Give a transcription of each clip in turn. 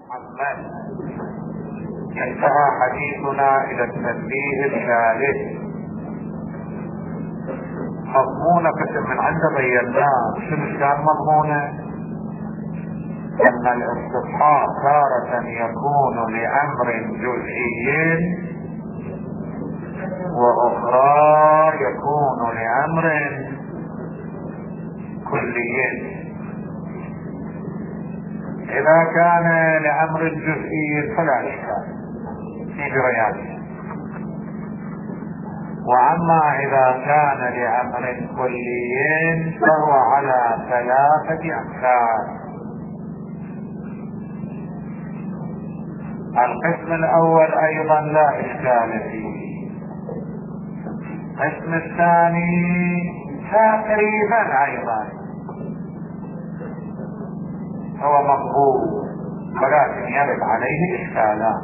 عمن انتهى حديثنا الى التنبيه الثالث. مضمون قسم من عنده بيناه. شنو كان مضمونه؟ ان الاستصحاب تارة يكون لامر جزئي واخرى يكون لامر كلي. اذا كان لامر جزئي فلا اشكال في جريانه، واما اذا كان لامر كلي فهو على ثلاثة اقسام. القسم الاول ايضا لا اشكال فيه. القسم الثاني تقريبا ايضا هو مقبول ولكن يرد عليه اشكالات.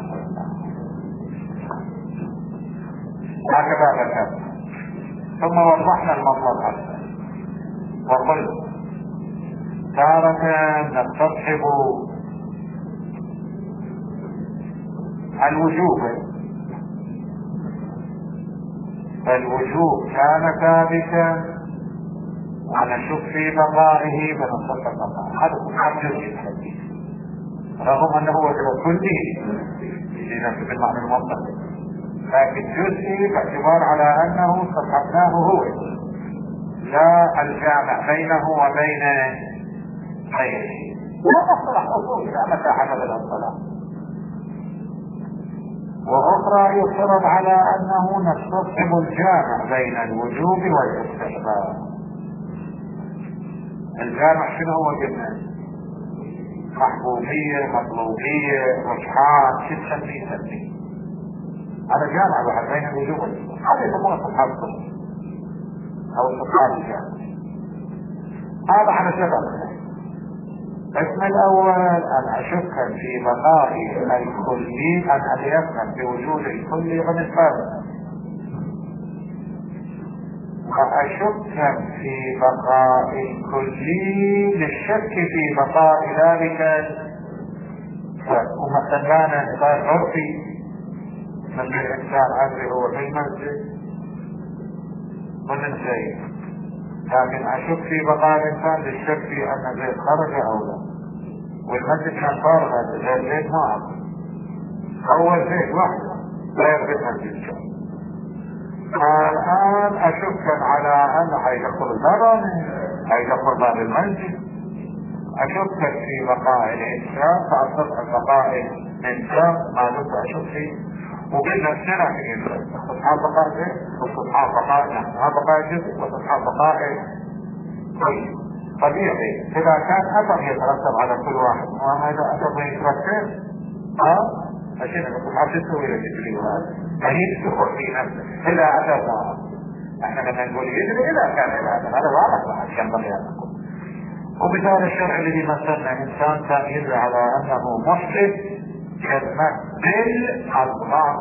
هكذا ذكر. ثم وضحنا المطلب هذا وقلت تارة نستصحب الوجوب، فالوجوب كان ثابتا ونشك في بقائه فنصدق بقائه. هذا كل جزء الحديث رغم انه وجب كله لنفس المعنى المطلق، لكن جزئي باعتبار على انه صححناه هو لا الجامع بينه وبين غيره. لا اصطلح اصول لا متى حدث الاصطلاح. واخرى يفترض على انه نستصحب الجامع بين الوجوب والاستحباب. الجامع شنو هو قلنا؟ محبوبية، مطلوبية، رجحان، شو تسميه؟ هذا جامع واحد بين الوجوب والاستحباب. هذا يسمونه استصحاب الصدق او استصحاب الجامع. هذا على سبب. القسم الاول ان اشك في بقاء الكلي، ان يفهم بوجود الكلي بالنسبة، واشك في بقاء الكلي للشك في بقاء ذلك. ومثلا اعتبار عرفي من الانسان عزله هو في المسجد ومن زيد، لكن اشك في بقاء الانسان للشك في ان زيد خرج او لا، والمسجد كان فارغ، زيد ما عرف، هو زيد وحده لا يبقى المسجد. الآن أشك على أن حيدخل الباب، حيدخل باب المسجد. أشك في بقاء الإنسان فأصدق بقاء الإنسان ما دمت أشك فيه. وقلنا السنة في استصحاب بقاء جزء واستصحاب بقاء جزء واستصحاب بقاء كل. طبيعي إذا كان أثر يترتب على كل واحد، وما إذا أثر ما يترتب عشان الاستصحاب تسوي لك الجواب يعني تدخل في نفسه إذا أثر. احنا لما نقول يجري إذا كان الأثر هذا واضح عشان ينبغي أن نقول. وبدال الشرع الذي مثلنا إنسان كان يدري على أنه محدث كلمة بالألغاز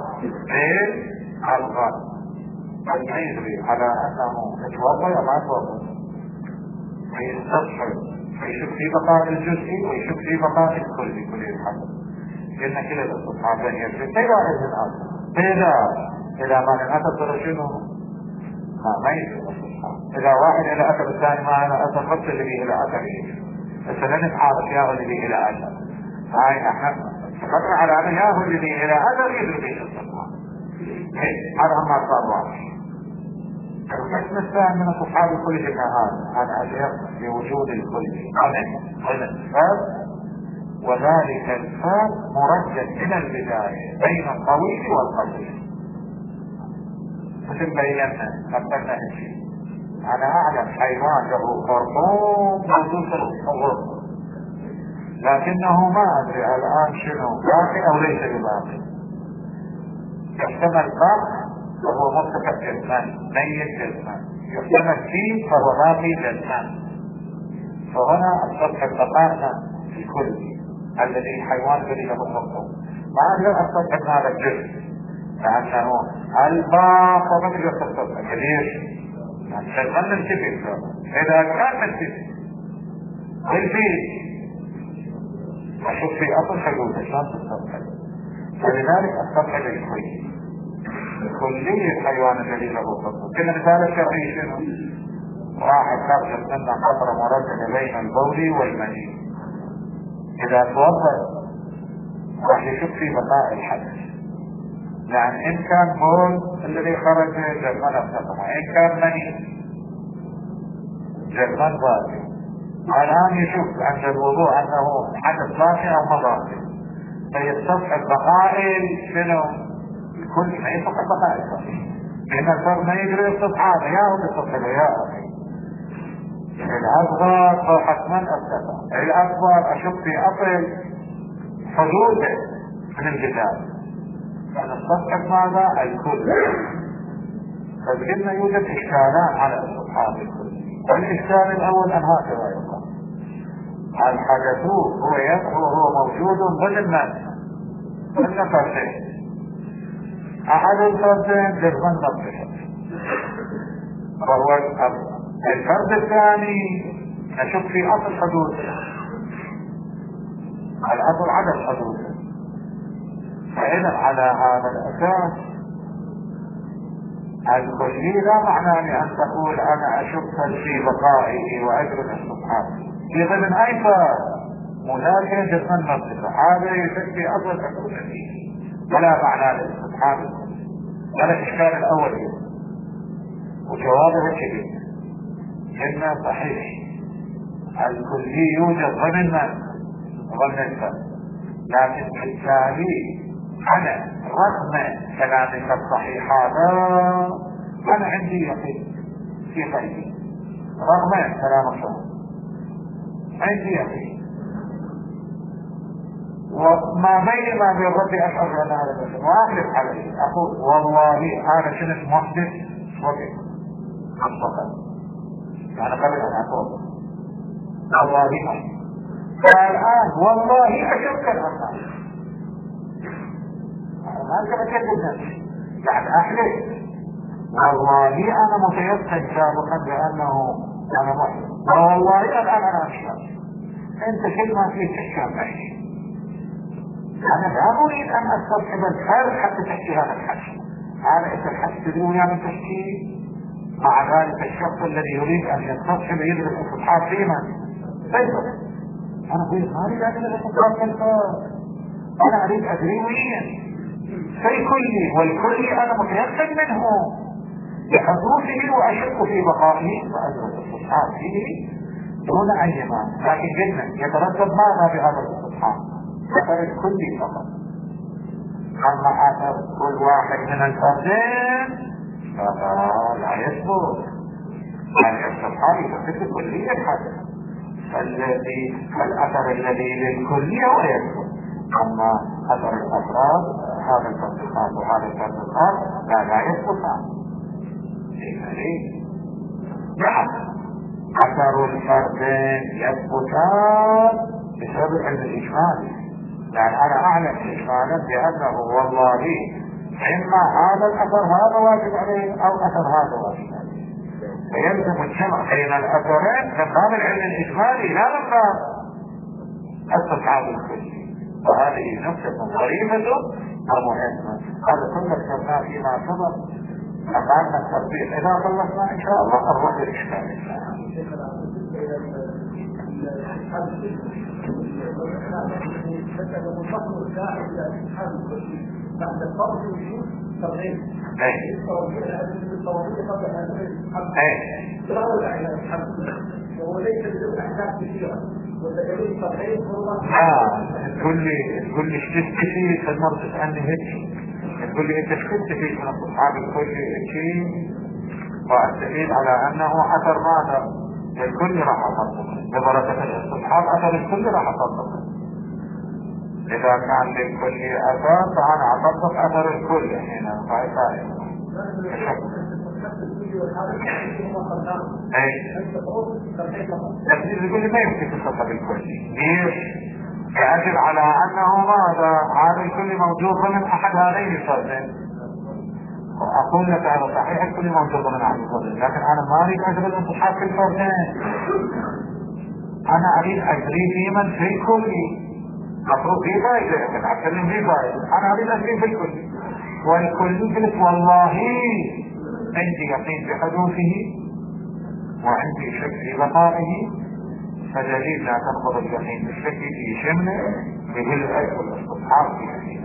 ما يدري على أنه يتوضأ وما يتوضأ، فيستصحب فيشك في بقاء الجزء ويشك في بقاء الكل كل الحدث. قلنا كلا الاستصحابين يجري إلى إذن الأثر. إذا ما نأثر شنو؟ ما يجري الاستصحاب. إذا واحد إلى أثر الثاني ما أنا أثر نفس اللي به إلى أثر يجري. مثلا نتحارك ياهو اللي به إلى أثر. هاي احنا فقطنا على أنه ياهو اللي به إلى أثر يجري به الاستصحاب. هذا ما صار واضح. القسم الثاني من استصحاب الكل هذا أن أشير بوجود الكل قبل الفرد، وذلك الفرق مرجل من البداية بين الطويل والقصير. مثل بينا قبلنا الشيء أنا أعلم حيوان له خرطوم موجود في الغرفة، لكنه ما أدري الآن شنو باقي أو ليس بباقي. يحتمل باقي وهو مرتفع جسمان ميت جسمان، يحتمل فيه فهو باقي جسمان. فهنا السطح بقائنا في كل الذي حيوان الذي له خرطوم ما أقدر أستطعم هذا الجزء لأنه الباقة ما تقدر تستطعم. ليش؟ عشان ما ننتبه. إذا كان ننتبه الفيل أشوف في أصل حدوده شلون تستبعد؟ فلذلك استبعد الكلية الحيوان الذي له فضل. كل مثال الشرعي شنو؟ واحد خرجت منه قطرة مرددة بين البول والمني، إذا توضأ راح يشك في بقاء الحدث، يعني إن كان بول الذي خرج جرمان الخطمة، إن كان مني جرمان باقي، الآن يشك عند الوضوء أنه حدث باقي أو ما باقي، فيستصحب بقاء شنو؟ كل ما يستصحب بقاء الفرد، لأن الفرد ما يقدر يستصحب هذا، يا هو يستصحب يا أخي. الأصغر حتما أستطاع، الأكبر أشك في أصل حدوده من الكتاب، فنستصحب ماذا؟ الكل. فبقلنا يوجد إشكالان على استصحاب الكل. الإشكال الأول أن هكذا يقال الحدث هو موجود ضمن ضمن فردين، أحد الفردين جرما نطفه وهو الفرد الثاني نشك في أصل حدوثه، الأصل عدم حدوثه. فإذا على هذا الأساس الكلي لا معنى أن تقول أنا أشك في بقائه وأجرد استصحابه في ضمن أي فرد ملاك جسما نطفه، هذا يشك في أصل حدوثه ولا معنى للاستصحاب. هذا الإشكال الأول وجوابه كبير إن صحيح الكلي يوجد ضمن الفرد، لكن بالتالي أنا رغم كلامك الصحيح هذا أنا عندي يقين في قلبي، رغم كلامك عندي يقين، وما بين ما بين ربي أشعر أن هذا الشيء وأحلف عليه، أقول والله هذا شنو محدث وقت الصفر، يعني قبل أن أقول والله فالآن والله أشك الأمر ما أنت بتكذب نفسي، يعني أحلف والله أنا متيقن سابقا بأنه أنا محدث، والله الآن أنا أشك. أنت كل ما فيك تشك معي، أنا لا أريد أن أستصحب الفرد حتى تحكي هذا الحكي، أنا إذا الحكي تدروني من تشكي مع ذلك الشخص الذي يريد أن يستصحب يدرس الاستصحاب فيما فيصل. أنا أقول ما أريد أن أدرس الاستصحاب في الفرد، أنا أريد أدري وين في كلي، والكلي أنا متيقن منه بحضوره وأشك في بقائه وأدرس الاستصحاب فيه دون أي مانع. لكن جدا يترتب ماذا بهذا الاستصحاب؟ أثر الكلي فقط، أما أثر كل واحد من الفردين فلا يثبت، يعني الاستصحاب يثبت كلية الحدث، فالأثر الذي للكلية هو يثبت، أما أثر الأفراد هذا التصرفات وهذا التصرفات لا يثبت. ليه؟ نعم أثر الفردين يثبتان بسبب علم الإجمال، يعني أنا أعلم إجمالا بأنه والله إما هذا الأثر هذا واجب عليه أو أثر هذا واجب عليه، فيلزم الجمع بين الأثرين من باب العلم الإجمالي لا من باب استصحاب الكلي، وهذه نقطة ظريفة ومهمة. هذا كله ذكرناه فيما سبق، أمامنا التطبيق إذا خلصنا إن شاء الله نروح للإشكال. بعد الفرض والوجود ترغيب وهو ليس بدون احداث كثيره والدليل ترغيب هو تقول لي شفت فيه فالمرة تسألني هيك، تقول لي انت شفت فيه من اصحاب الكل شيء، واستفيد على انه اثر ماذا الكل راح اطبق ببركة الاستصحاب، اثر الكل راح اطبق. إذا كان للكل أثر فأنا أطبق أثر الكل هنا فائدة. لكن يقول لي ما يمكن تصدق بالكل، ليش؟ يأجل على أنه ماذا؟ هذا الكل موجود ضمن أحد هذين الفردين. أقول لك هذا صحيح الكل موجود ضمن أحد الفردين، لكن أنا ما أريد أجل الانتصحاب في الفردين، أنا أريد أجري في من في الكل، مفروض في فائدة، لكن أتكلم في فائدة. أنا أريد أشيء في الكل، والكل قلت والله عندي يقين بحدوثه وعندي شك في بقائه، فدليل لا تنقض اليقين بالشك في شمله بهالأجل والاستصحاب فيه.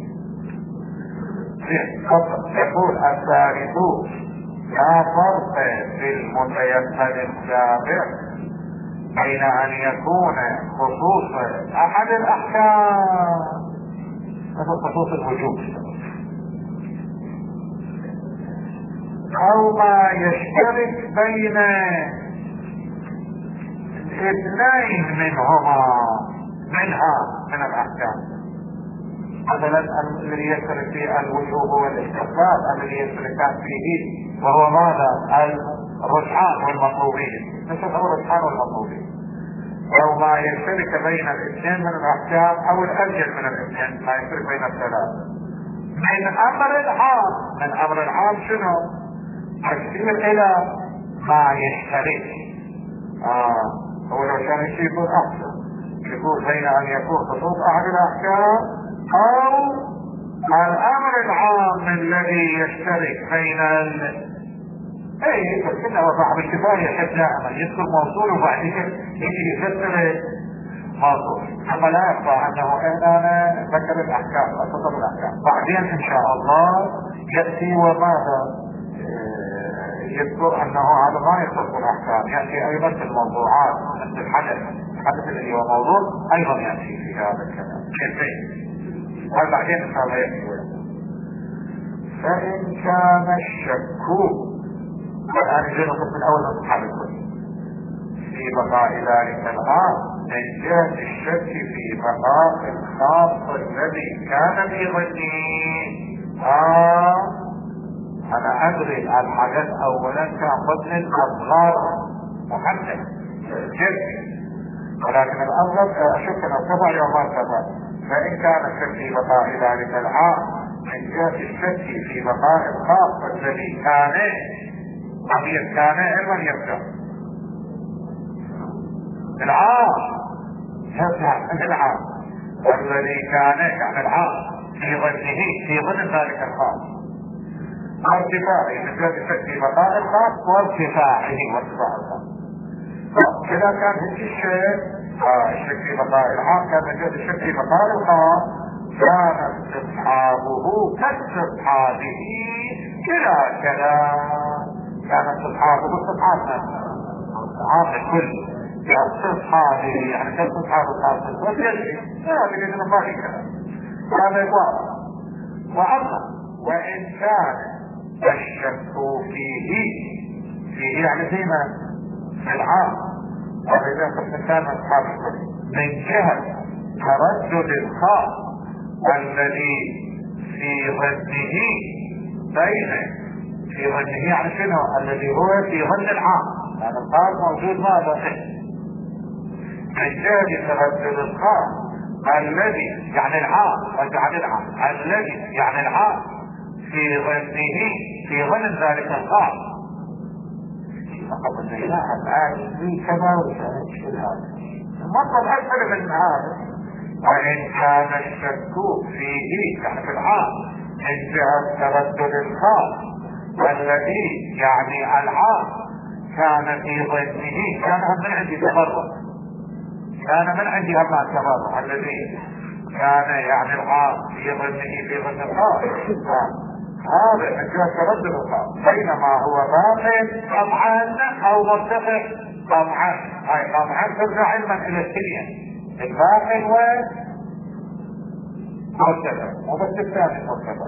يقول الثالث لا فرق في المتيقن السابق بين ان يكون خصوص احد الاحكام مثل خصوص الوجوب او ما يشترك بين اثنين منها من الاحكام. مثلا الذي يشترك في الوجوب والاستحباب الذي يشتركان فيه وهو ماذا؟ الرجحان والمطلوبين، مثل هو الرجحان والمطلوبين. او ما يشترك بين الاثنين من الاحكام او الارجل من الاثنين، ما يشترك بين الثلاثه من امر العام. من امر العام شنو؟ تشير الى ما يشترك. هو لو كان يقول احسن، يقول بين ان يكون خصوص احد الاحكام او الامر العام الذي يشترك بين اي كنا وصاحب الكفاية يحب دائما يذكر موصول وبعد يجي يفسر موصول، اما لا يخفى انه انا ذكر الاحكام خصوصا الاحكام. بعدين ان شاء الله ياتي وماذا يذكر انه هذا ما يخص الاحكام، ياتي ايضا في الموضوعات مثل الحدث الذي هو موضوع ايضا ياتي في هذا الكلام كيفين. هذا بعدين ان شاء الله ياتي. فان كان الشك والان يجينا القسم الاول من اصحاب الكل في بقاء ذلك العام من جهة الشك في بقاء الخاص الذي كان في ظنه. انا ادري الحدث اولا كان ضمن الاصغار محدد جد، ولكن الأغلب أشك أن ارتفع يوم ما ارتفع. فإن كان الشك في بقاء ذلك العام من جهة الشك في بقاء الخاص الذي كان قضية كان علما يرجع العام الذي كان يعني العام في ظنه في ظن ذلك الخاص وارتفاعه من جهة الشك في بقاء الخاص وارتفاع الخاص. إذا كان هيك الشك في بقاء العام كان من جهة الشك في بقاء الخاص كان استصحابه كاستصحابه كلا كان استصحابه استصحاب الكل كاستصحابه يعني كاستصحاب الخاص والجلي هذا اللي ما في كلام هذا واضح. وإن كان الشك فيه يعني فيما في العام وإذا قد كان أصحاب من جهة تردد الخاص الذي في ظنه في ظنه يعني شنو الذي هو في ظن العام يعني الخاص موجود ماذا من جهة تردد الخاص الذي يعني العام الذي يعني العام في ظنه في ظن ذلك الخاص فقط الزيناء الآن في كما وشأن هذا المطلب أكثر من هذا. وإن كان الشك فيه تحت العام من جهة تردد الخاص والذي يعني العام كان في ظنه كان من عندي تبرع الذي كان يعني العام في ظنه في ظن الخاص هذا من جهة تردد الخاص بينما هو باطل طبعا او مرتفع طبعا ترجع علما الى الثانية الباطل ومرتفع وبس الثاني مرتفع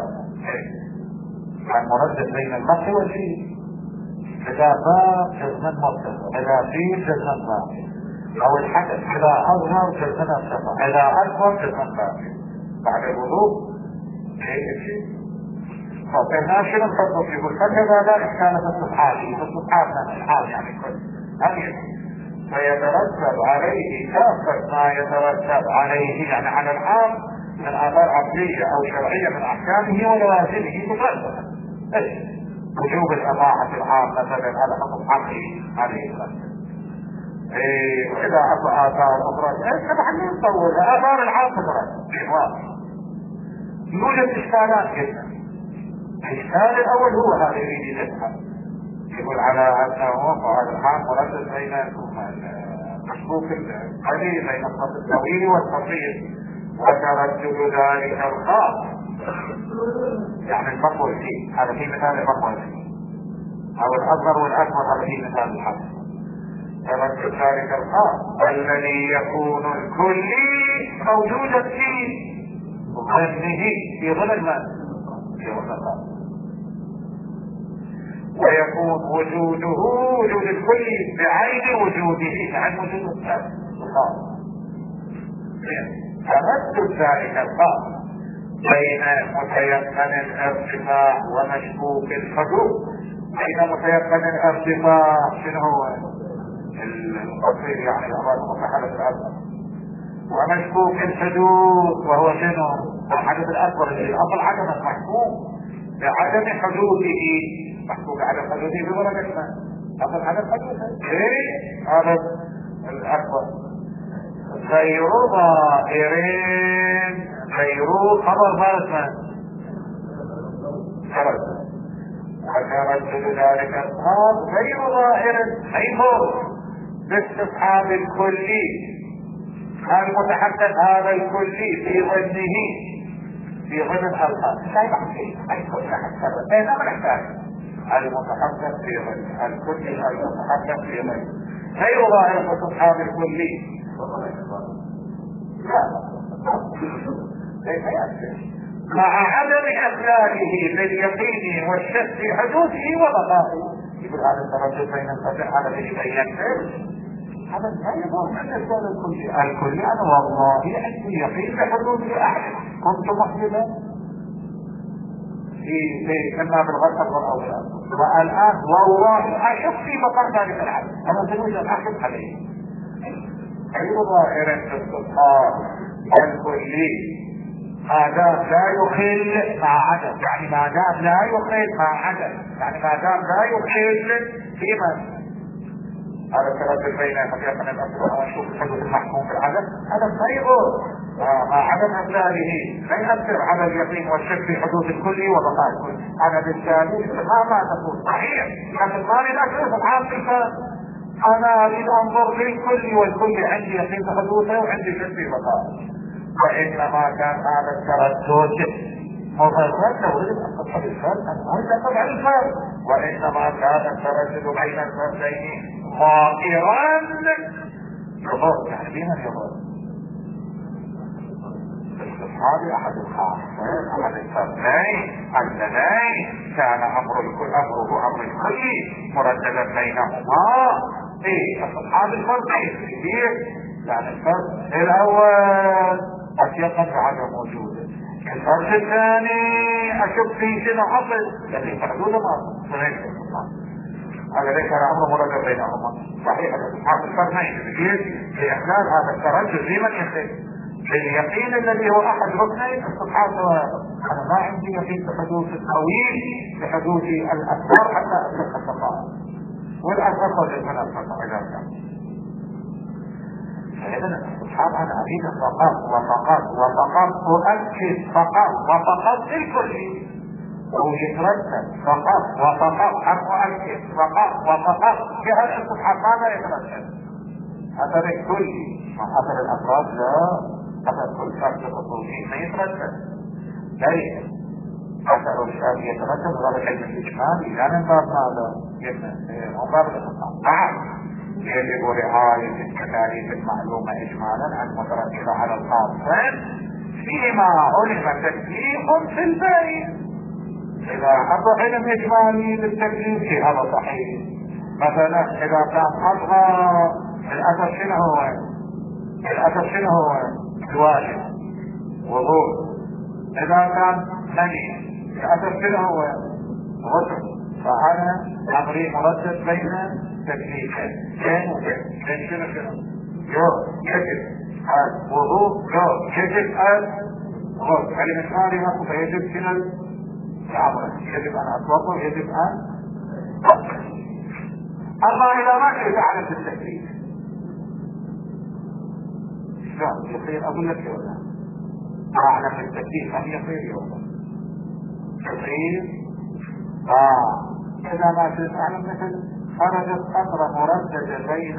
المردد بين المخ والفيل اذا باق جزما مرتفع اذا فيل جزما باطل او الحدث اذا اظهر جزما ارتفع اذا اكبر جزما باطل بعد الوضوء هيك الشيء. فإنها شنو الخطوة يقول فكذا ذلك كانت استصحابنا الحال يعني كل هل فيترتب عليه كافة ما يترتب عليه يعني على العام من آثار عقلية أو شرعية من أحكامه ولوازمه تترتب وجوب الإطاعة العام مثلا على حكم عقلي عليه الرتب وإذا أصبح آثار أخرى طبعا نطول آثار العاصفة يوجد إشكالات جدا. الإشكال الأول هو هذا يريد يفهم، يقول على أنه وهذا الحال مردد بين مشبوك القليل بين الخط الطويل والقصير وتردد ذلك الخاص، يعني المقوى فيه هذا في مثال المقوى فيه أو الأصغر والأكبر هذا في مثال الحق. تردد ذلك الخاص الذي يكون الكلي موجودا فيه ظنه في ظن الماء في ظن الخاص، ويكون وجوده وجود الكل بعين وجوده عن وجود الخاص. تردد ذلك الخاص بين متيقن الارتفاع ومشكوك الحدوث. بين متيقن الارتفاع شنو هو القصير يعني الأمر المتحدث الأكبر، ومشكوك الحدوث وهو شنو الحدث الأكبر اللي الأصل عدم محكوم بعدم حدوثه، محكوم بعدم حدوثه بدرجة ما أصل عدم حدوثه هذا الأكبر. غير ظاهرين غير خبر ماذا تردد، وتردد ذلك الخاص غير ظاهر حيث باستصحاب الكلي المتحدث هذا الكلي في ظنه في ظن الألفاظ لا يحكي الكل حتى بينما نحتاج المتحدث في ظن الكلي المتحدث في ظن غير ظاهر باستصحاب الكلي مع عدم إخلاله باليقين والشك في حدوثه وبقائه. يقول هذا التردد بين الفتح على بين هذا لا يضر عند الكل الكلي. أنا والله عندي يقين بحدوث أحد كنت محددا في كما بالغرب والأولاد، والآن والله أشك في بقاء ذلك العدد. أنا سنوجد أحد عليه غير ظاهر في الصفات الكلي ما دام لا يخل مع عدد، يعني ما دام لا يخل مع عدد، يعني ما دام لا يخل في من هذا التردد بين حقيقة الأصل وشوف الحدث المحكوم بالعدد هذا غير مع عدم إخلاله لا يؤثر على اليقين والشك في حدوث الكل وبقاء الكل. أنا بالتالي ما تقول صحيح لكن ما لي أشوف العاصفة أنا أريد أنظر للكل والكل عندي يقين بحدوثه وعندي شك في بقائه. وإنما كان هذا التردد مفرد لو رجل أصبح الفرد أنه يتبع الفرد، وإنما كان التردد بين الفردين ظاهرا يضر يعني بين يضر هذا أحد الخاصين أحد الفردين اللذين كان أمره أمر الكل مرددا بينهما في أصحاب الفردين كثير. يعني الفرد الأول أتيقن بعدم وجوده، الفرد الثاني أشك في شنو حصل لأنه حدود ما هذا ليس أمر مرتب بينهما. صحيح أصحاب الفرد ما يجوز لإحلال هذا التردد في من يخل باليقين الذي هو أحد ركنين الصفحات. أنا ما عندي يقين بحدوث الطويل بحدوث الأكبر حتى أصبح الصفحات والأكبر قد من الصفحة إذا كان. فإذا الصحاب أنا أريد فقط أؤكد فقط الكل ويترتب فقط أؤكد فقط في هذا الصحاب ماذا يترتب؟ أثر الكل أثر الأفراد لا أثر كل فرد الخصوصي ما يترتب ليس أثر الشاب يترتب ذلك علم الإجمال لا من باب ماذا مقابل الصحاب. يجب رعاية التكاليف المعلومة إجمالا عن مترتبة على الخاصين فيما علم تكليف في الباقي. إذا حط علم إجمالي بالتكليف هذا صحيح. مثلا إذا كان أصغر الأثر شنو هو؟ الأثر شنو هو؟ الواجب وضوء. إذا كان مني الأثر شنو هو؟ غسل. فأنا أمري مردد بين تكليفين كان شنو يجب الوضوء يجب الغسل. الإنسان يقول فيجب شنو العمل يجب أن أتوضأ يجب أن أغسل. أما إذا ما كنت أعلم بالتكليف شلون يصير؟ اقول لك ولا اعلم بالتكليف ان يصير يوم يصير اذا ما تعلم مثل خرجت قطرة مرددة بين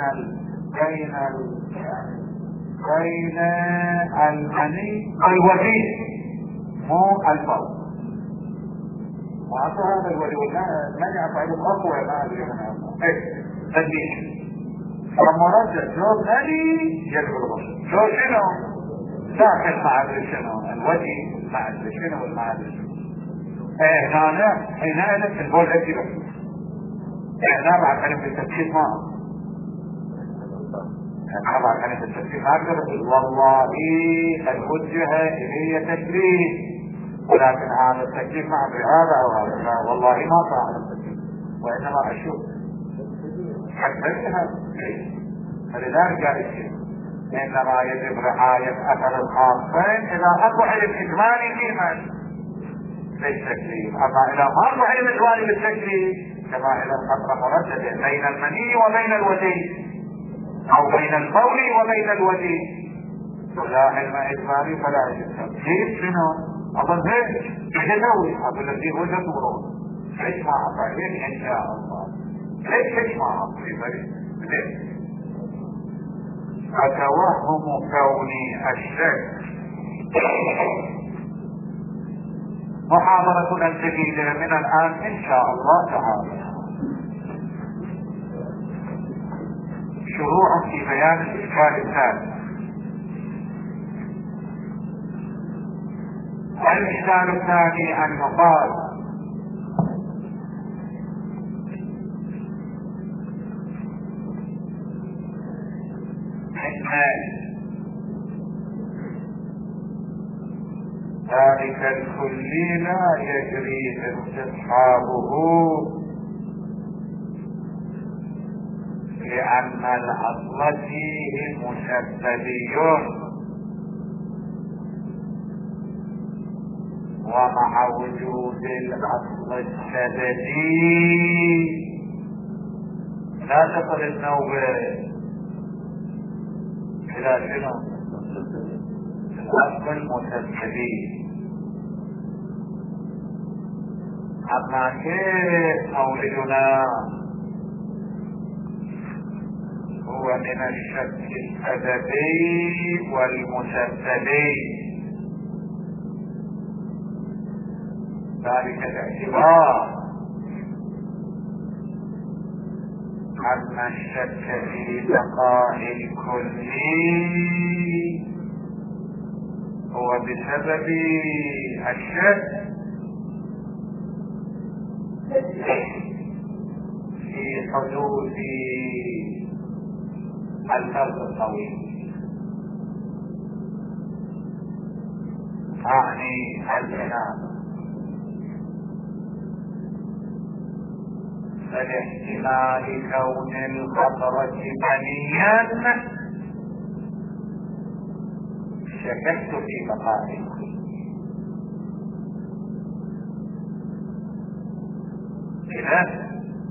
المني والودي مو الفرق وعطوا هذا الولي والمني افعله اقوى ما ادري انا تدليش فمردد لو مني يجب الغسل لو شنو داخل ما ادري شنو الودي ما ادري شنو والما ادري شنو هنا في البول هدي بس احنا بعد كلمة التفكير ما طبعا كانت التفكير ما اقدر اقول والله الوجهة هي تكليف ولكن هذا التكليف ما ادري هذا او هذا لا والله ما صار التكليف وانما اشوف حتى فلذلك قال الشيء انما يجب رعاية اثر الخاصين اذا اكو علم اجمالي فيما بالتكليف اما اذا ما اكو علم اجمالي بالتكليف كما اذا القطرة مرددة بين المني وبين الودي او بين البول وبين الودي ولا علم اجمالي فلا يجب كيف شنو اظن هيك يجنوي اقول لك دي وجهة نظر ليش ما اعطى ليش ان شاء الله ليش ما اعطى ليش اتوهم كوني الشك محاضرة جديدة من الان ان شاء الله تعالى شروع في بيان الاشكال الثاني. الاشكال الثاني ان يقال ان ذلك الكلي لا يجري استصحابه لأن الأصل فيه مسببي ومع وجود الأصل السببي لا تصل النوبة إلى شنو؟ الأصل المسببي. أما كيف مولدنا هو من الشك السببي والمسببي ذلك الاعتبار أن الشك في بقاء الكل هو بسبب الشك في حدوث الفرق الطويل أعني الجناب فالاحتمال كون القطرة منيا شككت في بقائه إذا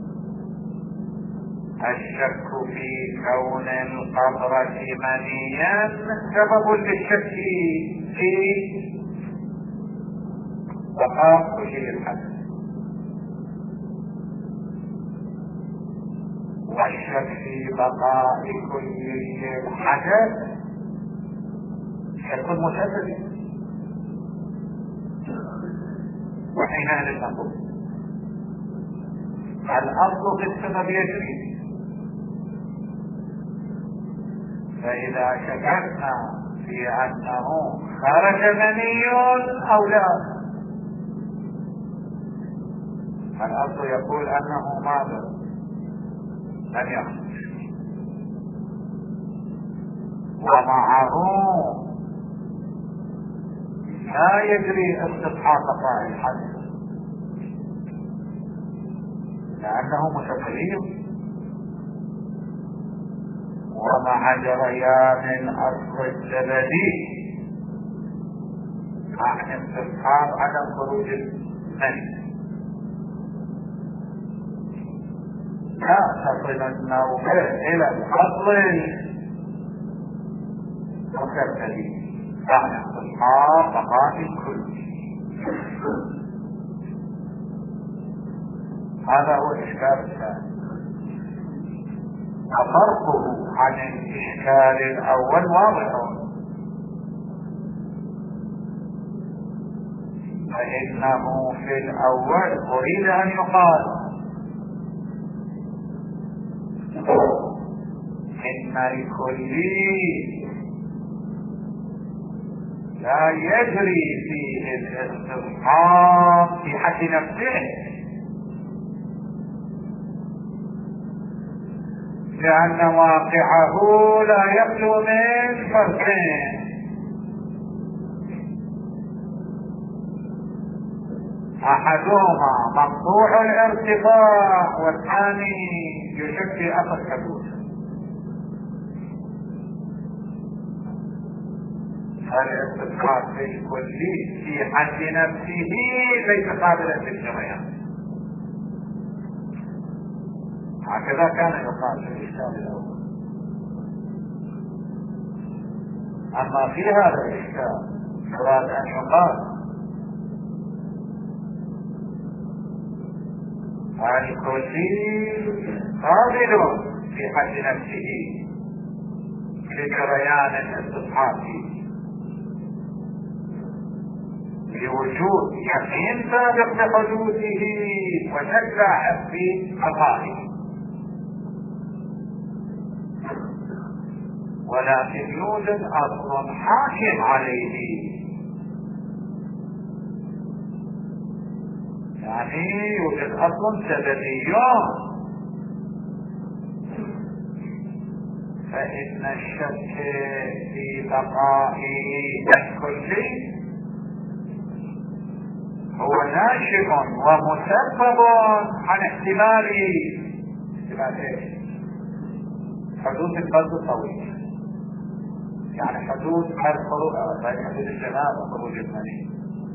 الشك في كون القطرة منيا سبب للشك في بقاء كل الحدث والشك في بقاء كل الحدث شك مسبب وحينئذ نقول الأصل في السبب يجري فإذا شككنا في أنه خرج مني أو لا الأصل يقول أنه ماذا لم يخرج ومعه لا يجري استصحاب بقاء الحدث لأنه متكلم ومع جريان الأصل السببي عن استصحاب عدم خروج المني لا تصل النوبة إلى الأصل مسببين يعني استصحاب بقاء الكل. هذا هو الإشكال الثاني. وفرقه عن الإشكال الأول واضح، فإنه في الأول أريد أن يقال إن الكلي لا يجري فيه الاستصحاب في حد نفسه، لأن واقعه لا يخلو من فرقين: أحدهما مقطوع الارتفاع والثاني يشكل أثر حدوث. الاستصحاب في الكلي في حد نفسه ليس قابلا للجريان. هكذا كان يقال في الإشكال الأول. أما في هذا الإشكال أراد أن يقال الكلي قابل في حد نفسه لجريان الاستصحاب لوجود يقين سابق بحدوثه وشك لاحق في بقائه، ولكن يوجد أصل حاكم عليه، يعني يوجد أصل سببي، فإن الشك في بقاء الكلي هو ناشئ ومسبب عن احتمال حدوث الفرد الطويل، يعني حدوث الخروج بين حدوث الجناب وخروج المني.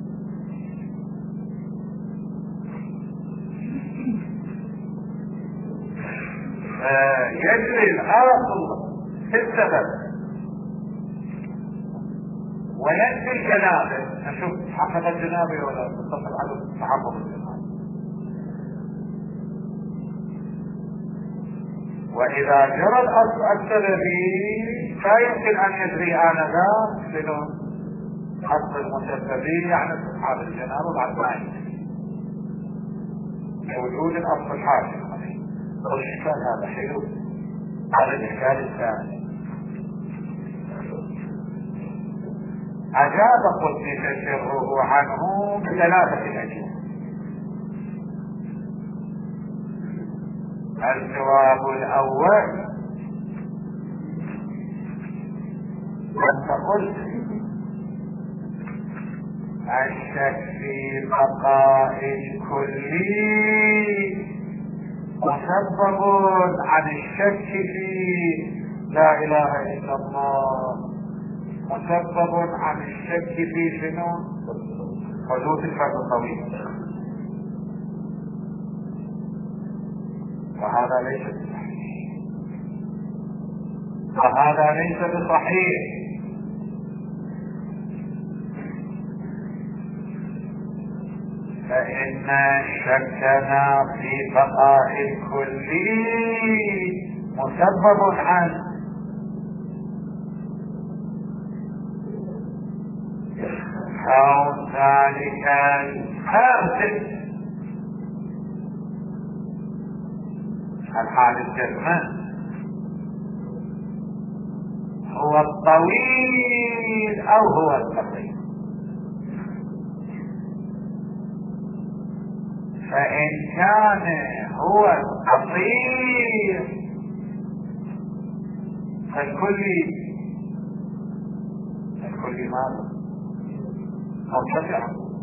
يجري الأصل في السبب ويكفي الجنابه. نشوف حقق الجنابه ولا تتصل على تعرض الجنابه. وإذا جرى الأصل السببي لا يمكن أن يجري آنذاك بدون أصل المسببي، يعني استصحاب الجنابه بعد ما يجري لوجود الأصل الحاكم عليه. الإشكال هذا حلو. هذا الإشكال الثاني أجاب قدس سره عنه بثلاثة أجوبة. الجواب الأول: أنت قلت الشك في بقاء الكلي مسبب عن الشك في لا إله إلا الله، مسبب عن الشك في شنو؟ حدوث الفرد الطويل. وهذا ليس بصحيح، وهذا ليس بصحيح. فإن شكنا في بقاء الكلي مسبب عن كون ذلك الحادث الجسمان هو الطويل أو هو القصير. فإن كان هو القصير فالكل ماذا؟ مرتفع.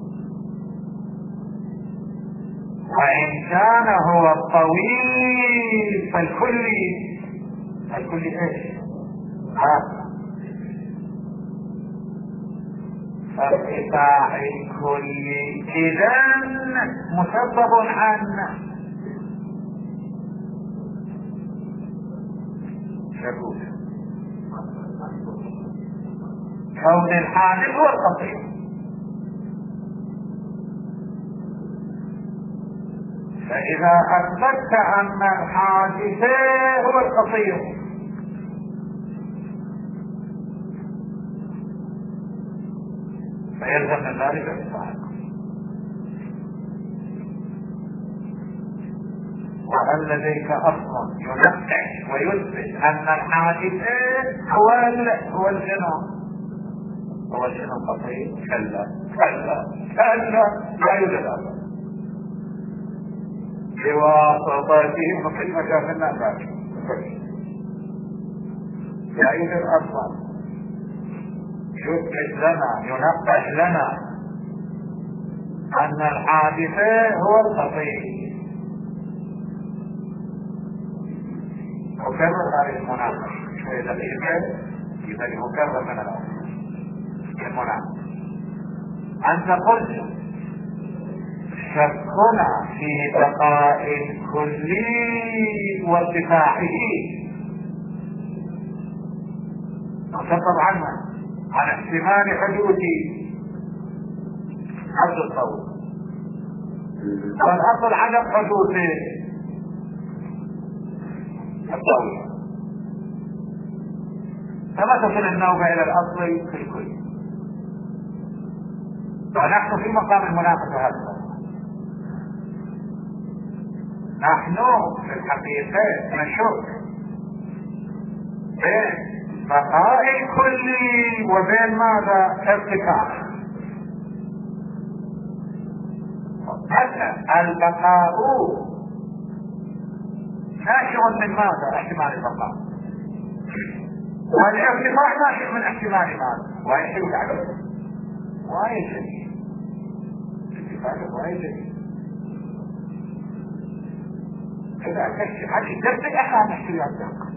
وإن كان هو الطويل فالكل ايش؟ فارتفاع الكل إذن مسبب عن شكوك كون الحادث هو القطيع. فإذا أثبتت أن الحادث هو القطيع فيلزم من ذلك الإصابة. وهل لديك أصلا ينقش ويثبت أن الحادث هو الجنون هو الجنون القطيع؟ كلا كلا كلا، لا يوجد هذا بواسطتهم في مكان الناس. لا يوجد أصلا يثبت لنا ينقش لنا أن الحادث هو القطيع. مكرر هذه المناقشة شوية دقيقة يبقى مكرر من الأول المناقشة. أنت قلت شكنا في بقاء الكل وارتفاعه وشطب عنه عن احتمال حدوث حد الصوت، والأصل عدم حدوث الطويل، فما تصل النوبة إلى الأصل في الكل. ونحن في مقام المناقشة هذا، نحن في الحقيقة نشك بين بقاء الكل وبين ماذا؟ ارتفاع. هذا البقاء ناشئ من ماذا؟ احتمال البقاء، والارتفاع ناشئ من احتمال ماذا؟ ويحل عليه وايد ارتفاع وايد كذا كشف حد يدرس احنا نحكي عن دقة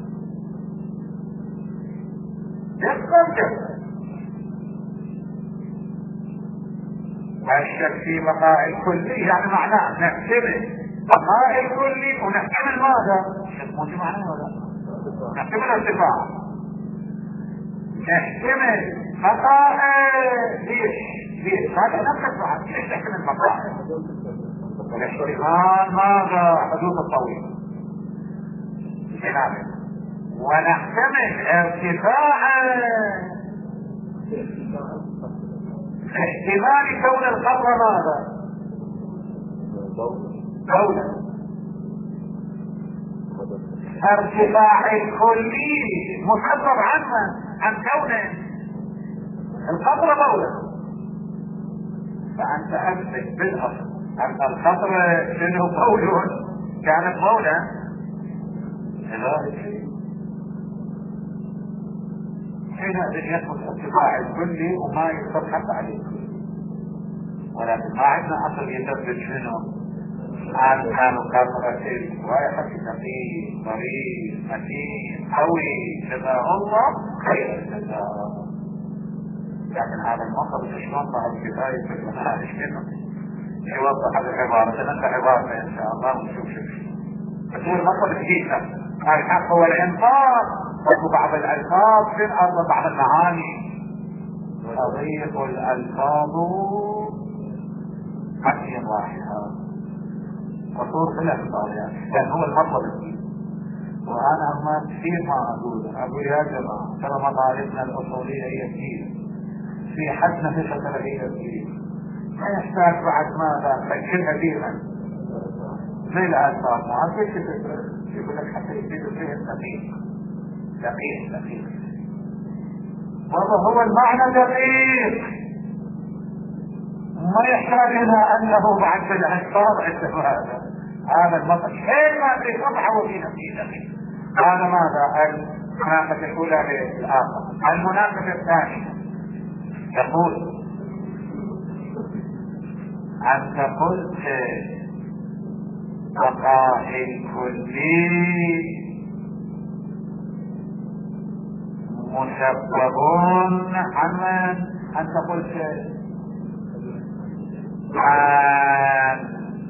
والشك في بقاء الكلي يعني معناه نحتمل بقاء الكلي ونحتمل ماذا؟ الشك معناه ولا نحتمل ارتفاع، نحتمل بقاء ليش هذا نفس بعض. ليش نحتمل بقاء؟ والاحتمال ماذا؟ حدوث الطويل جنابه، ونحتمل ارتفاع احتمال كون القبر ماذا؟ دولة. ارتفاع الكلي محذر عن كون القبر دولة، فأنت أثبت بالأصل أن القبر شنو قول كانت دولة حينئذ يثبت ارتفاع الكلي وما يثبت حتى عليه، ولكن ما عندنا اصل يثبت شنو كان القبر شيء واحد دقيق طريق متين قوي جزاه الله خير الجزاء. لكن هذا المنطق مش منطق الكفايه في المناهج منه يوضح هذه العباره. سننتهي عبارته ان شاء الله ونشوف تقول مطلب جديد الحق هو الانفاق وبعض الالفاظ في الارض بعض المعاني تضيق الالفاظ حكي واحدة وصور خلاف الطالعات لان هو المطلب الجديد. وانا ما كثير ما اقول يا جماعه ترى مطالبنا الاصوليه هي كثير في حدنا في شرعيه كثير ما يحتاج بعد ماذا تكشفها فيها زي الالفاظ ما عاد يقول لك حتى يزيدوا فيه دقيق والله هو المعنى دقيق ما يحتاج الى انه بعد في الالفاظ هذا المطلب شيء ما في صفحه وفي نفسه دقيق. هذا ماذا المناقشه الاولى للاخر. المناقشه الثانيه يقول انت قلت بقاء الكلي مسبب عن من؟ انت قلت عن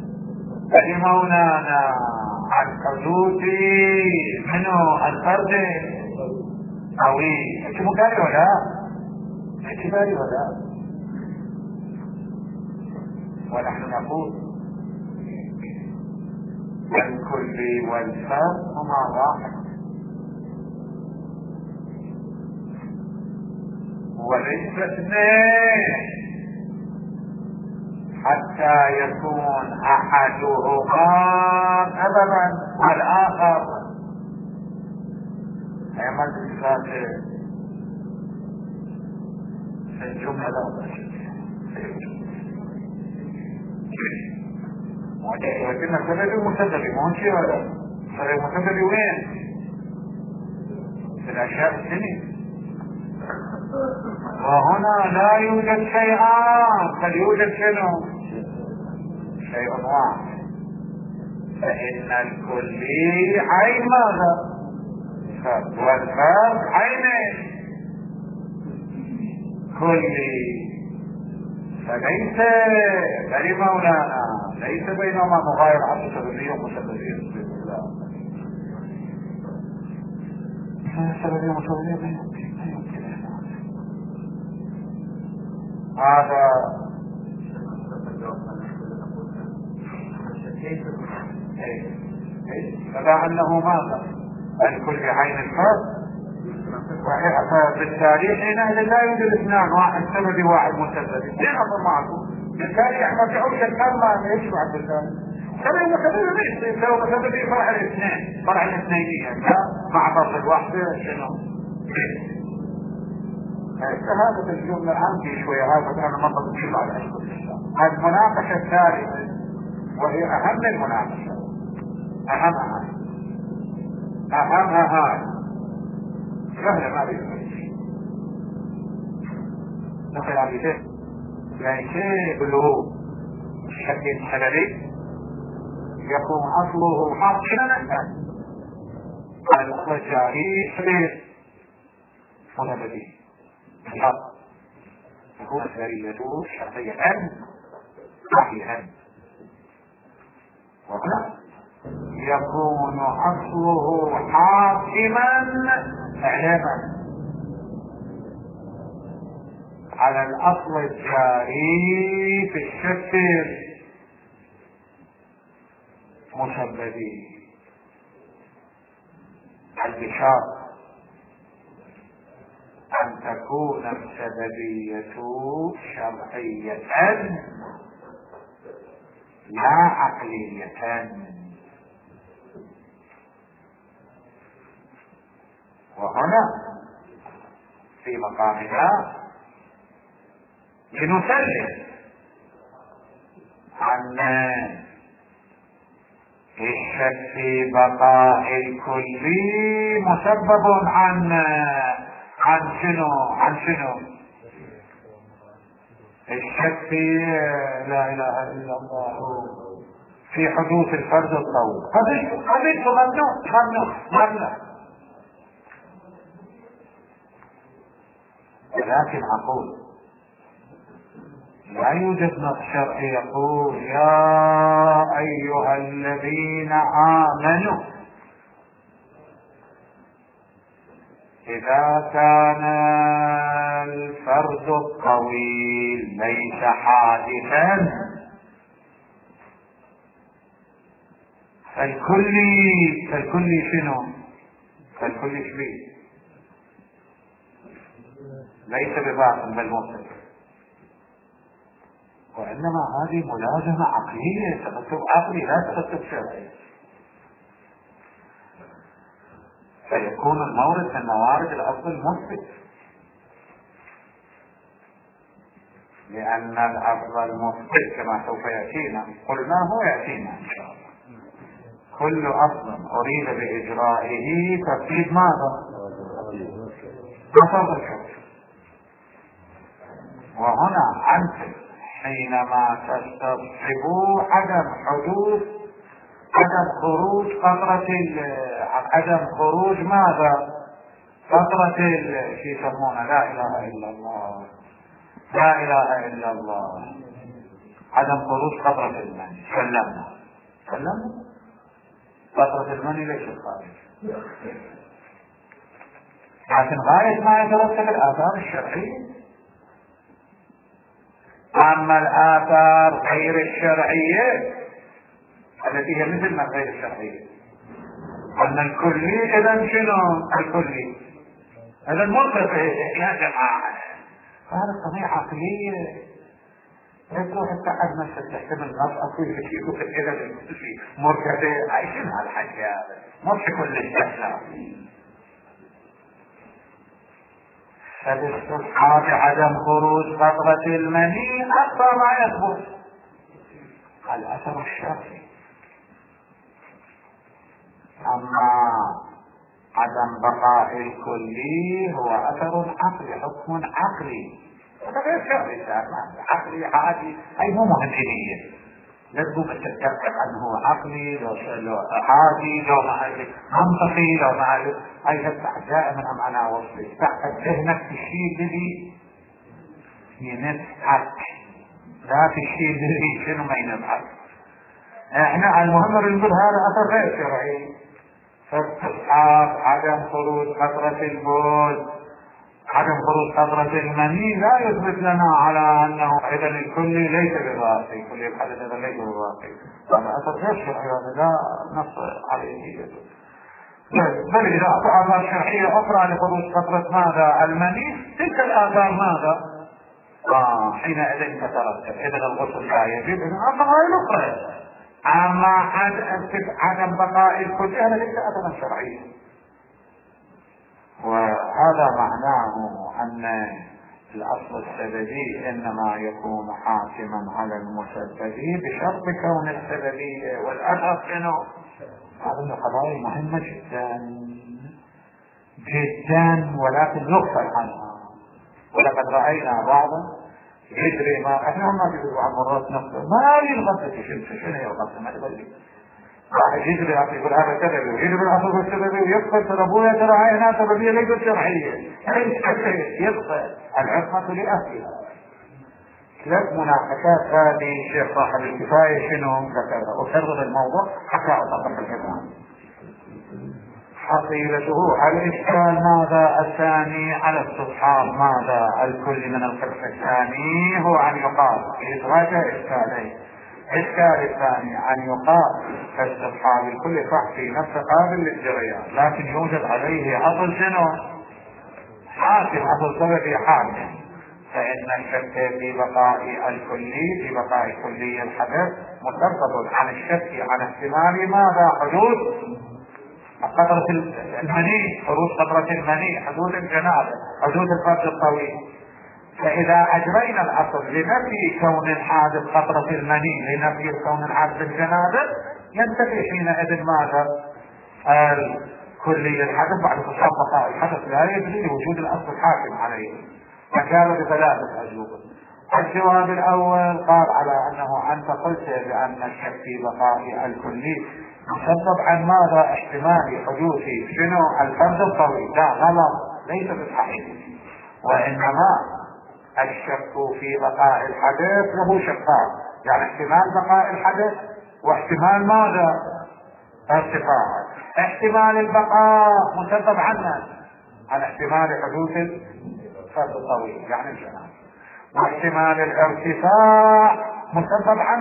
مولانا عن حدوث منه الفرد قوي. انت مقاري ولا اعتباري ولا. ونحن نقول الكل والفرد هما واحد، وليس اثنين حتى يكون احدهما سببا والاخر. اعمل بالذات في الجملة الأولى ولكن السبب مسبب مو شيء ولا السبب مسبب وين؟ في الأشياء الثانية. وهنا لا يوجد شيئان بل يوجد شنو؟ شيء واحد. فإن الكلي عين ماذا؟ والفرد عينين. كلي فليس بل مولانا ليس بينهما مغايرة سببية ومسببية. سببية ومسببية هذا فدع أنه ماذا؟ الكل عين الفرد. فبالتالي حينئذ لا يوجد اثنان، واحد سببي واحد مسببي. ليه أمر معكم؟ بالتالي احنا في عوجة الكلمة ليش بعد بالتالي؟ سببي مسببي ليش؟ لو مسببي فرع الاثنين، فرع الاثنينية لا مع ضرب الواحدة شنو؟ هذا الجملة عندي شوية، هذا أنا مرة بجيب على أشكر الإسلام. المناقشة الثالثة وهي أهم المناقشة، أهمها سهلة ما بيسمى نقل عبيده يعني شيء بلغو شكل حلالي يكون أصله حاصلا الوجاري حليل منبدي يكون سريته شرطيا صحيحا، وهنا يكون أصله حاكما إعلاما على الأصل الجاري في الشكل مسببي. البشارة أن تكون السببية شرعية لا عقلية. وهنا في مقامنا لنسلم عن الشك في بقاء الكلي مسبب عن شنو الشك في لا اله الا الله في حدوث الفرد الطويل. قبلت ممنوع. ولكن أقول لا يوجد نص شرعي يقول يا أيها الذين آمنوا إذا كان الفرد الطويل ليس حادثا فالكل شنو؟ فالكل شبيه ليس بباطل بل مبطل. وإنما هذه ملازمة عقلية، ترتب عقلي لا ترتب شرعي. فيكون المورد من موارد الأصل المثبت، لأن الأصل المثبت كما سوف يأتينا قلناه يأتينا إن شاء الله. كل أصل أريد بإجرائه تفيد ماذا؟ مصادر الحكم. وهنا أنت حينما تستصحبوا عدم خروج ماذا؟ فترة في يسمونها لا إله إلا الله عدم خروج فترة المني. سلمنا فترة المني ليس الخارج، لكن غاية ما يترتب الآثار الشرعية أما الآثار غير الشرعية التي هي مثل ما غير الشرعية، أن الكلي إذا شنو الكلي؟ إذا منطقي يا جماعة، هذا قضية عقلية. لا تروح تقعد نفسك تحتمل نص أصيل بشيء كذا في مرتبة عايشين هالحكي، مش كل الشهر. فبالصحاب عدم خروج قطرة المني أكثر ما يثبت الأثر الشرعي. أما عدم بقاء الكلي هو أثر عقلي، حكم عقلي، هذا غير شرعي، عقلي عادي، أي مو مهم إليه. لا تقوم تتذكر أنه عقلي لو عادي لو منطقي لو ما أي دائما أنا وصلي تحت ذهنك في الشيء الذي ينفعك، لا في الشيء الذي شنو ما ينفعك. احنا المهم نقول هذا أثر غير شرعي. فالصحاب عدم خروج قطرة البول، عدم خروج قطرة المني لا يثبت لنا على أنه إذا الكلي ليس بواقي، كلي الحدث إذا ليس بواقي، هذا أثر غير شرعي، هذا لا نص عليه. بل إذا أعطى آثار شرعية أخرى لخروج قطرة ماذا المني، تلك الآثار ماذا؟ حينئذ تترتب إذا الغسل لا يجب، إذا أثر الأخرى. أما عدم بقاء الكلي هذا ليس أثرا شرعيا. وهذا معناه أن الأصل السببي إنما يكون حاكما على المسبب بشرط كون السببية والأثر شنو؟ هذه قضايا مهمة جدا جدا، ولكن نغفل عنها. ولقد رأينا بعضا يجري ما احنا ما بيقولوا عن مرات نفسه ما يلغط شنو هي الغط ما تبغي واحد يجري يقول هذا سببي ويجري بالعصر السببي ويقبل سببوية ترى هاي سببية ليست شرعية، يقبل العصمة لأهلها. ثلاث مناقشات هذه الشيخ صاحب الكفاية شنو ذكرها، أكرر الموضوع حتى أطبق الحكم. حصيلته الإشكال ماذا الثاني على الصحاب ماذا الكل من القسم الثاني هو أن يقال يتواجه إشكالين. إشكال الثاني أن يقال كالصحاب الكل صح في نفس قابل للجريان، لكن يوجد عليه أصل شنو حاكم، أصل سببي حاكم. فإن الشك في بقاء الكلي في بقاء كلي الحدث مرتبط عن الشك عن احتمال ماذا حدوث قطرة المني، خروج قطرة المني، حدوث الجنابة، حدوث الفرج الطويل. فإذا أجرينا الأصل لنفي كون الحادث قطرة المني لنفي كون الحادث الجنابة ينتفي حينئذ ماذا؟ الكلي الحدث بعد تصحب بقاء الحدث لا يجري لوجود الأصل الحاكم عليه. فجاب بثلاثة أجوبة. الجواب الأول قال على أنه أنت قلت بأن الشك في بقاء الكلي مسبب عن ماذا؟ احتمال حدوث شنو الفرد الطويل. لا غلط، ليس بالصحيح، وإنما الشك في بقاء الحدث له شقان، يعني احتمال بقاء الحدث واحتمال ماذا؟ ارتفاعه. احتمال البقاء مسبب عن احتمال حدوث الفرد الطويل يعني الجنان، واحتمال الارتفاع مسبب عن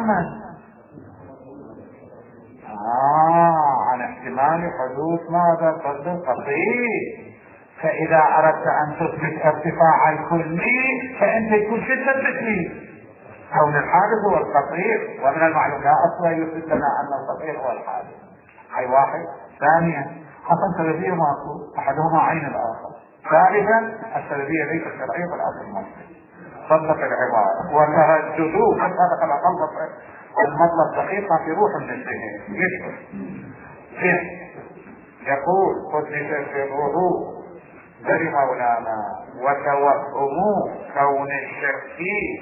عن احتمال حدوث ماذا؟ الفرد القصير. فإذا أردت أن تثبت ارتفاع الكلي فأنت يكون شو تثبت لي؟ كون الحادث هو القصير، ومن المعلوم لا أصلا يثبت لنا أن القصير هو الحادث. أي واحد. ثانيا حسن سببية ماكو، أحدهما عين الآخر. ثالثا السببية ليست شرعية بل أصل مسلم. صدق العبارة وتهجدوا من هذا كما قلت المطلب دقيقة في روح من الذهن يشعر يقول قدس سره لمولانا وتوهموا كون الشك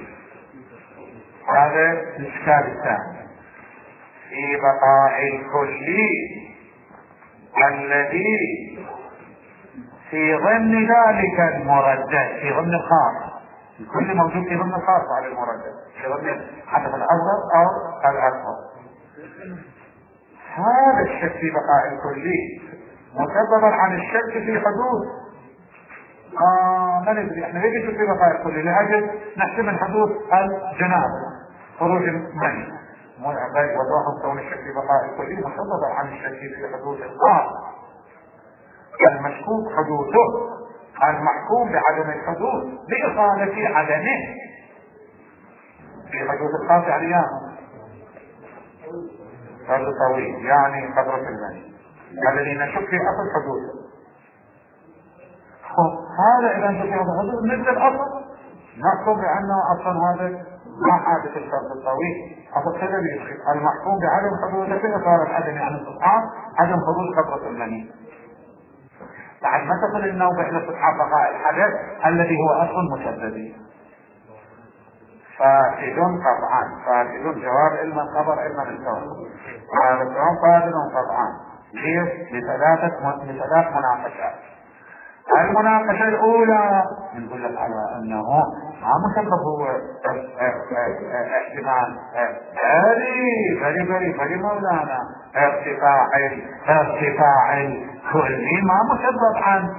هذا الإشكال الثاني في بقاء الكلي الذي في ضمن ذلك المردد، في ضمن الخاص، الكل موجود في ضمن الخاص على المردد، في ضمن حدث الأصغر أو الأكبر. هذا الشك في بقاء الكلي مسببا عن الشك في حدوث ما ندري احنا ليش في بقاء الكلي لاجل نحتمل حدوث الجنابه خروج المني وضوح كون الشك في بقاء الكلي مخفضا عن الشك في حدوث القاع المشكوك حدوثه المحكوم بعدم الحدوث بإصالة عدمه. في حدوث القاطع عريان فرد طويل يعني قدرة المني الذي نشك في أصل حدوثه. هذا إذا انت في هذا الحدوث مثل الأصل نحكم بأنه أصلا هذا ما حادث الفرد الطويل أصل سببي المحكوم بعدم حدوثه بإصالة عدم يعني الصحاب عدم حدوث قدرة المني. بعد ما تصل النوبة إلى صحاب بقاء الحدث الذي هو أصل مسببي. فاسد قطعا فاسد جواب علم الخبر علم الكون هذا الكون فاسد قطعا. ليش؟ لثلاث مناقشات. المناقشة الأولى نقول لك على أنه ما مسبب هو احتمال فري مولانا ارتفاع الكلي ما مسبب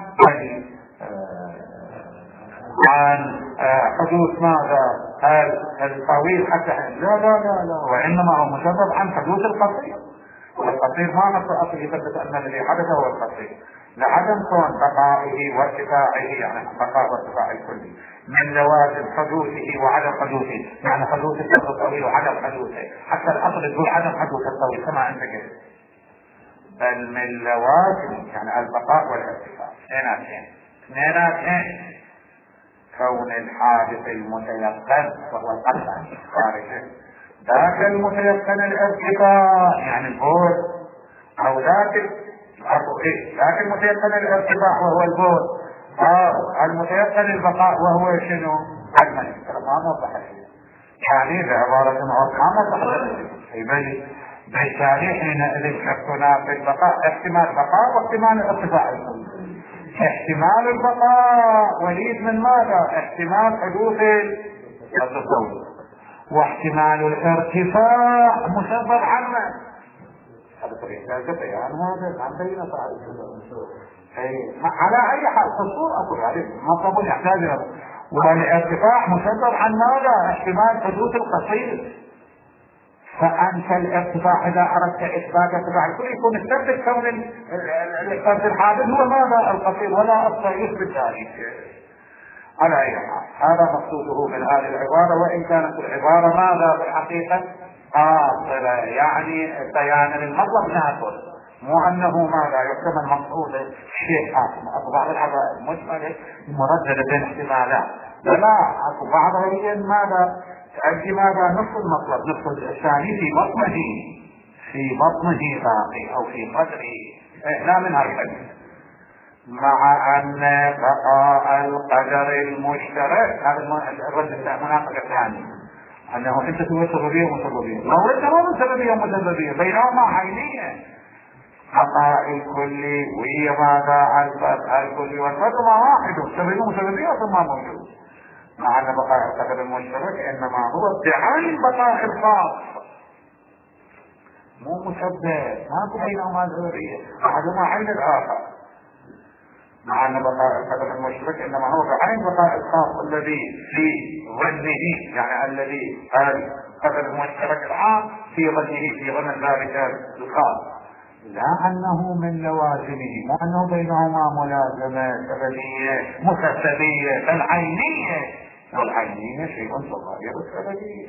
عن حدوث ماذا الطويل حتى لا وإنما هو مسبب عن حدوث القصير. والقصير ما نص أصل يثبت أن الذي حدث هو القصير لعدم كون بقائه وارتفاعه يعني بقاء وارتفاع الكلي من لوازم حدوثه وعدم حدوثه يعني حدوث الفرد الطويل وعدم حدوثه حتى الأصل يقول عدم حدوث الطويل كما أنت قلت بل من لوازم يعني البقاء والارتفاع اثنيناتين كون الحادث المتيقن وهو القطع خارجه ذاك المتيقن الارتفاع يعني البول او ذاك المتيقن الارتفاع وهو البول المتيقن البقاء وهو شنو؟ المني. ما موضح يعني بعبارة ما موضح بالتالي حينئذ شكنا في البقاء احتمال بقاء واحتمال الارتفاع احتمال البقاء وليد من ماذا؟ احتمال حدوث التصور واحتمال الارتفاع مسبب عنه. هذا طريقة البيان هذا عن بينة على أي حال تصور أقول عليه مطلب يحتاج والارتفاع مسبب عن ماذا؟ احتمال حدوث القصير. فأنت الارتفاع إذا أردت إثبات ارتفاع الكل يكون السبب كون الفرد الحادث هو ماذا؟ القصير ولا أصلا يثبت ذلك. على أي حال هذا مقصوده من هذه العبارة وإن كانت العبارة ماذا بالحقيقة قاصرة يعني بيان المطلب ناقص مو أنه ماذا يحتمل مقصود شيء آخر. بعض العبارات مجملة مرددة بين احتمالات لا أكو بعضها هي ماذا تأتي ماذا نصف المطلب نصف الثاني في بطنه باقي أو في قدره لا من هالحديث مع أن بقاء القدر المشترك هذا الرد المناقض الثاني أنه أنت تقول سببية ومسببية ما أنت ما سببية ومسببية بينهما عينية بقاء الكل وهي ماذا الكل والفرد ما واحد سببية ومسببية ثم موجود مع أن بقاء القدر المشترك إنما هو بعين بقاء الخاص مو مسبب ما بينهما سببية أحدهما عين الآخر مع أن بقاء القدر المشترك إنما هو بعين بقاء الخاص الذي في ظنه يعني الذي القدر المشترك العام في ظنه في ظن ذلك الخاص لا أنه من لوازمه مو أنه بينهما ملازمة سببية مسببية العينية والعينية شيء صغير السببية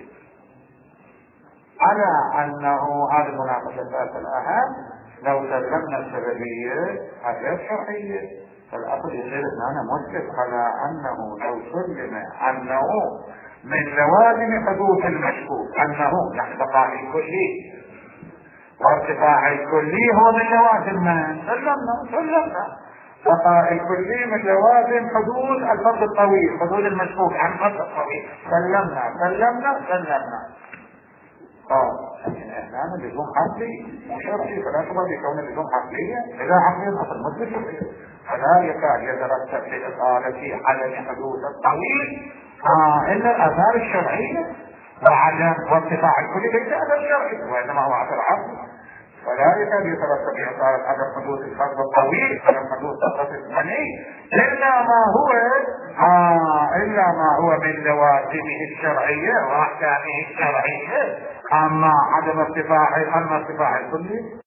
على أنه هذه المناقشات الأهم لو سلمنا السببية هذه شرعية فالأصل يصير أننا مشكل على أنه لو سلم أنه من لوازم حدوث المشكوك أنه يعني بقاء الكلي وارتفاع الكلي هو من لوازم من سلمنا بقاء الكلي من لوازم حدوث الفرد الطويل حدوث المشكوك عن الفرد الطويل سلمنا احنا لزوم عقلي وشرعي فلا تبقى بكون لزوم عقلية إذا عقلية أصل مدرسة فلا يكاد يترتب لإطالة عدم حدوث الطويل إلا الآثار الشرعية وعدم وارتفاع الكل ليس أثر شرعي وإنما هو أثر عقلي وذلك يترتب على حدوث الفرد الطويل، على حدوث فترة المني، إلا ما هو من لوازمه الشرعية وأحكامه الشرعية. أما ارتفاع الكلي